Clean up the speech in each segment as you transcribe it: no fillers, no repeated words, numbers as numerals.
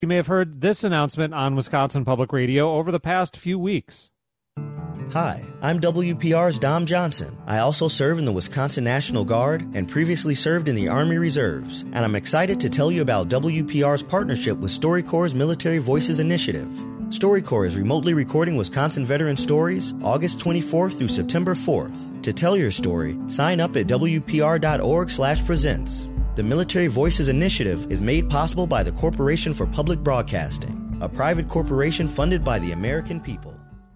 You may have heard this announcement on Wisconsin Public Radio over the past few weeks. Hi, I'm WPR's Dom Johnson. I also serve in the Wisconsin National Guard and previously served in the Army Reserves. And I'm excited to tell you about WPR's partnership with StoryCorps' Military Voices Initiative. StoryCorps is remotely recording Wisconsin veteran stories August 24th through September 4th. To tell your story, sign up at WPR.org/presents. The Military Voices Initiative is made possible by the Corporation for Public Broadcasting, a private corporation funded by the American people.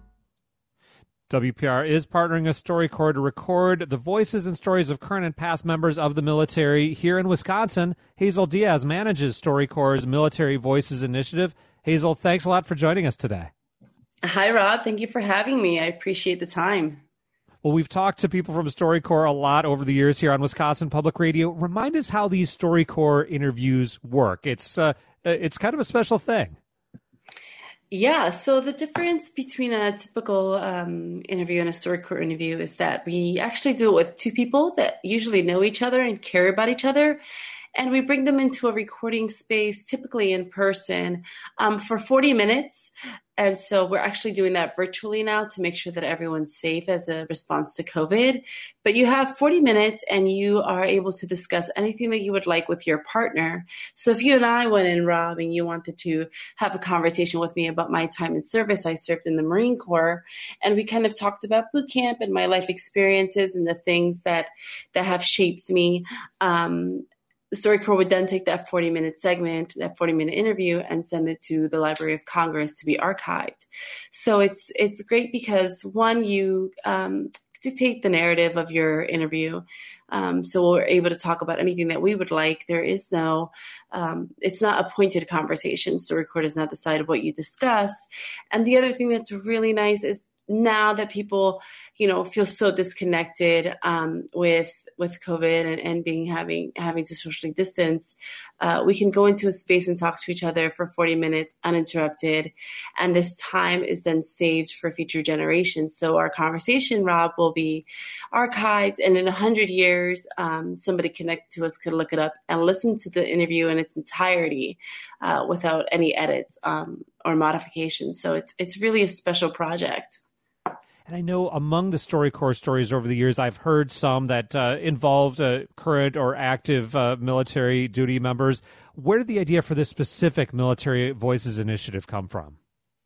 WPR is partnering with StoryCorps to record the voices and stories of current and past members of the military here in Wisconsin. Hazel Diaz manages StoryCorps' Military Voices Initiative. Hazel, thanks a lot for joining us today. Hi, Rob. Thank you for having me. I appreciate the time. Well, we've talked to people from StoryCorps a lot over the years here on Wisconsin Public Radio. Remind us how these StoryCorps interviews work. It's kind of a special thing. Yeah, so the difference between a typical interview and a StoryCorps interview is that we actually do it with two people that usually know each other and care about each other. And we bring them into a recording space, typically in person, for 40 minutes. And so we're actually doing that virtually now to make sure that everyone's safe as a response to COVID. But you have 40 minutes and you are able to discuss anything that you would like with your partner. So if you and I went in, Rob, and you wanted to have a conversation with me about my time in service, I served in the Marine Corps, and we kind of talked about boot camp and my life experiences and the things that have shaped me. The StoryCorps would then take that 40-minute segment, that 40-minute interview, and send it to the Library of Congress to be archived. So it's great because, one, you dictate the narrative of your interview. So we're able to talk about anything that we would like. There is no, it's not a pointed conversation. StoryCorps does not decide what you discuss. And the other thing that's really nice is now that people, feel so disconnected with COVID and having to socially distance, we can go into a space and talk to each other for 40 minutes uninterrupted. And this time is then saved for future generations. So our conversation, Rob, will be archived. And in 100 years, somebody connected to us could look it up and listen to the interview in its entirety without any edits or modifications. So it's really a special project. And I know among the StoryCorps stories over the years, I've heard some that involved current or active military duty members. Where did the idea for this specific Military Voices Initiative come from?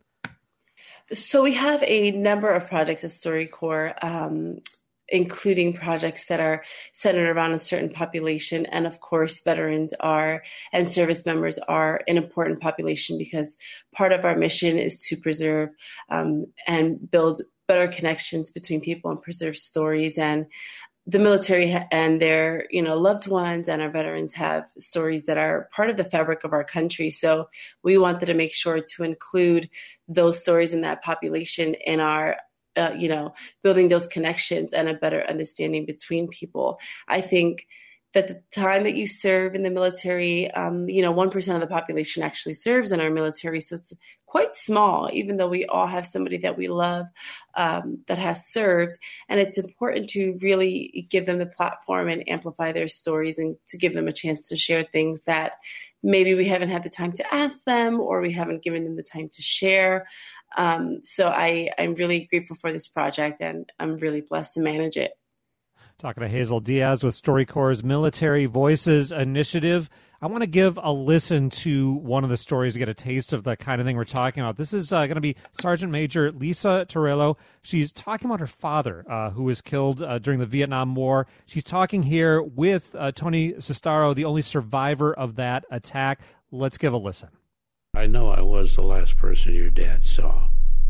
So we have a number of projects at StoryCorps, including projects that are centered around a certain population. And of course, veterans and service members are an important population because part of our mission is to preserve and build better connections between people and preserve stories. And the military and their, loved ones and our veterans have stories that are part of the fabric of our country. So we wanted to make sure to include those stories in that population in our, building those connections and a better understanding between people. I think that the time that you serve in the military, 1% of the population actually serves in our military. So it's quite small, even though we all have somebody that we love that has served. And it's important to really give them the platform and amplify their stories and to give them a chance to share things that maybe we haven't had the time to ask them or we haven't given them the time to share. So I'm really grateful for this project and I'm really blessed to manage it. Talking to Hazel Diaz with StoryCorps' Military Voices Initiative. I want to give a listen to one of the stories to get a taste of the kind of thing we're talking about. This is going to be Sergeant Major Lisa Torello. She's talking about her father, who was killed during the Vietnam War. She's talking here with Tony Sestaro, the only survivor of that attack. Let's give a listen. I know I was the last person your dad saw,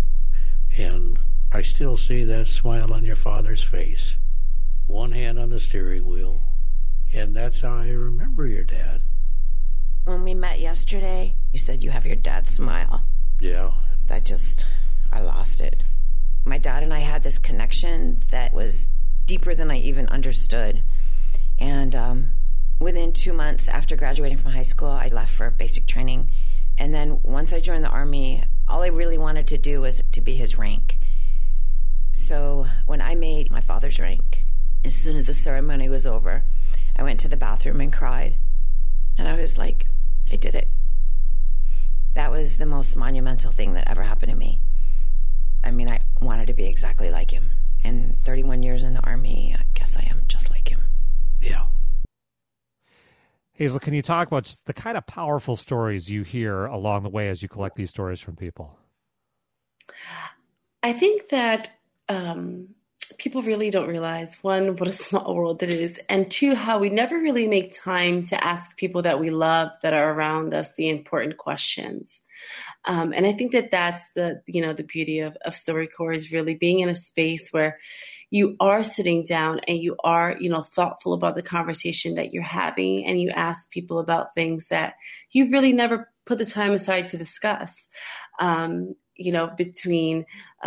and I still see that smile on your father's face. One hand on the steering wheel, and that's how I remember your dad. When we met yesterday, you said you have your dad's smile. Yeah. I lost it. My dad and I had this connection that was deeper than I even understood. And within 2 months after graduating from high school, I left for basic training. And then once I joined the Army, all I really wanted to do was to be his rank. So when I made my father's rank, as soon as the ceremony was over, I went to the bathroom and cried. And I was like, I did it. that was the most monumental thing that ever happened to me. I mean, I wanted to be exactly like him. And 31 years in the Army, I guess I am just like him. Yeah. Hazel, can you talk about just the kind of powerful stories you hear along the way as you collect these stories from people? I think that people really don't realize, one, what a small world it is, and two, how we never really make time to ask people that we love that are around us the important questions. And I think that that's the beauty of StoryCorps, is really being in a space where you are sitting down and you are, thoughtful about the conversation that you're having, and you ask people about things that you've really never put the time aside to discuss, between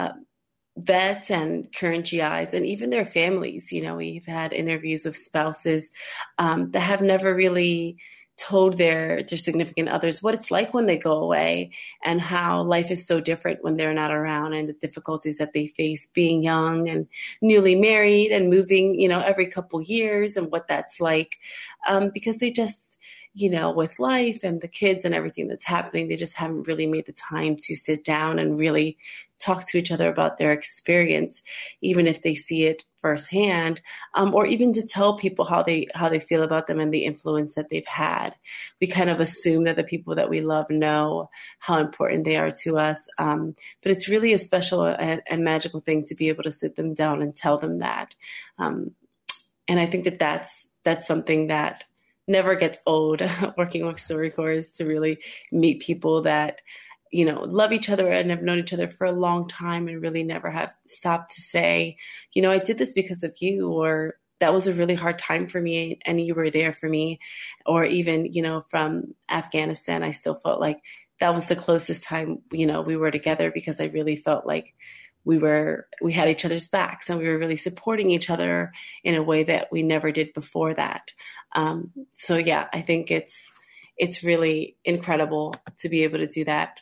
vets and current GIs and even their families. We've had interviews with spouses that have never really told their significant others what it's like when they go away, and how life is so different when they're not around, and the difficulties that they face being young and newly married and moving, every couple years, and what that's like, because they just, with life and the kids and everything that's happening, they just haven't really made the time to sit down and really talk to each other about their experience, even if they see it firsthand, or even to tell people how they feel about them and the influence that they've had. We kind of assume that the people that we love know how important they are to us, but it's really a special and magical thing to be able to sit them down and tell them that. And I think that that's something that never gets old, working with StoryCorps, to really meet people that love each other and have known each other for a long time, and really never have stopped to say, I did this because of you, or that was a really hard time for me and you were there for me. Or even, from Afghanistan, I still felt like that was the closest time, we were together, because I really felt like we had each other's backs, and we were really supporting each other in a way that we never did before that. So yeah, I think it's really incredible to be able to do that.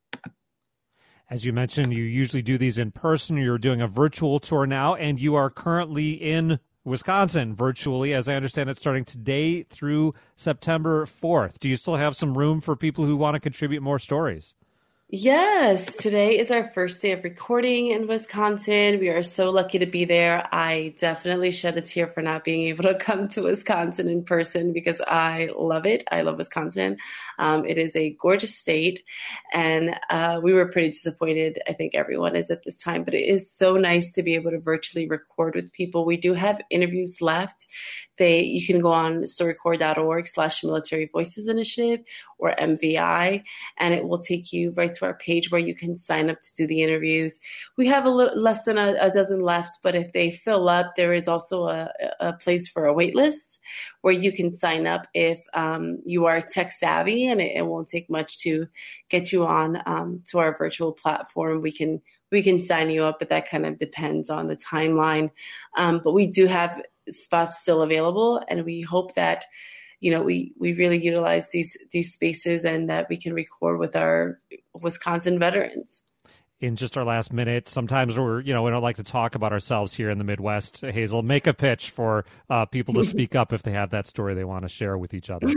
As you mentioned, you usually do these in person. You're doing a virtual tour now, and you are currently in Wisconsin virtually, as I understand it, starting today through September 4th. Do you still have some room for people who want to contribute more stories? Yes, today is our first day of recording in Wisconsin. We are so lucky to be there. I definitely shed a tear for not being able to come to Wisconsin in person, because I love it. I love Wisconsin. It is a gorgeous state, and we were pretty disappointed. I think everyone is at this time, but it is so nice to be able to virtually record with people. We do have interviews left. You can go on storycorps.org/Military Voices Initiative, or MVI, and it will take you right to our page where you can sign up to do the interviews. We have a little less than a dozen left, but if they fill up, there is also a place for a wait list where you can sign up if you are tech savvy, and it won't take much to get you on to our virtual platform. We can sign you up, but that kind of depends on the timeline. But we do have spots still available, and we hope that we really utilize these spaces, and that we can record with our Wisconsin veterans. In just our last minute, sometimes we don't like to talk about ourselves here in the Midwest. Hazel, make a pitch for people to speak up if they have that story they want to share with each other.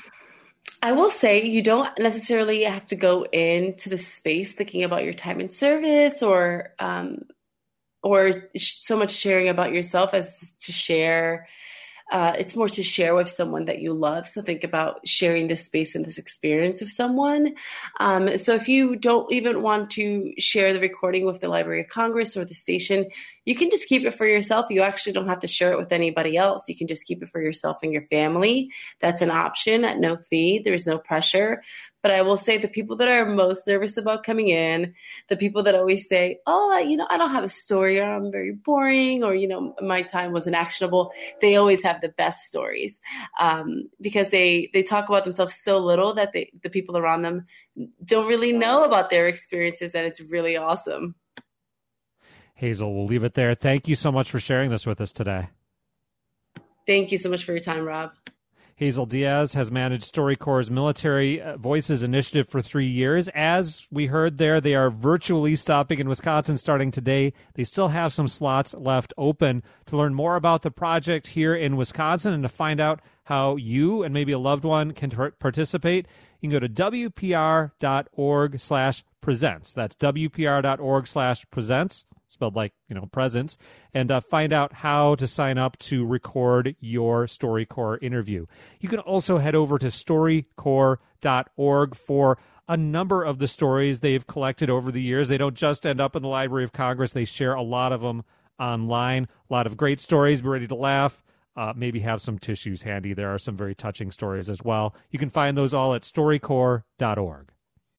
I will say, you don't necessarily have to go into the space thinking about your time in service, or so much sharing about yourself as to share. It's more to share with someone that you love. So think about sharing this space and this experience with someone. So if you don't even want to share the recording with the Library of Congress or the station, you can just keep it for yourself. You actually don't have to share it with anybody else. You can just keep it for yourself and your family. That's an option at no fee. There's no pressure. But I will say, the people that are most nervous about coming in, the people that always say, oh, I don't have a story, or I'm very boring, or, my time wasn't actionable, they always have the best stories, because they talk about themselves so little that the people around them don't really know about their experiences, that it's really awesome. Hazel, we'll leave it there. Thank you so much for sharing this with us today. Thank you so much for your time, Rob. Hazel Diaz has managed StoryCorps' Military Voices Initiative for 3 years. As we heard there, they are virtually stopping in Wisconsin starting today. They still have some slots left open. To learn more about the project here in Wisconsin and to find out how you and maybe a loved one can participate, you can go to WPR.org/presents. That's WPR.org/presents, spelled like, presents, and find out how to sign up to record your StoryCorps interview. You can also head over to StoryCorps.org for a number of the stories they've collected over the years. They don't just end up in the Library of Congress. They share a lot of them online. A lot of great stories. Be ready to laugh. Maybe have some tissues handy. There are some very touching stories as well. You can find those all at StoryCorps.org.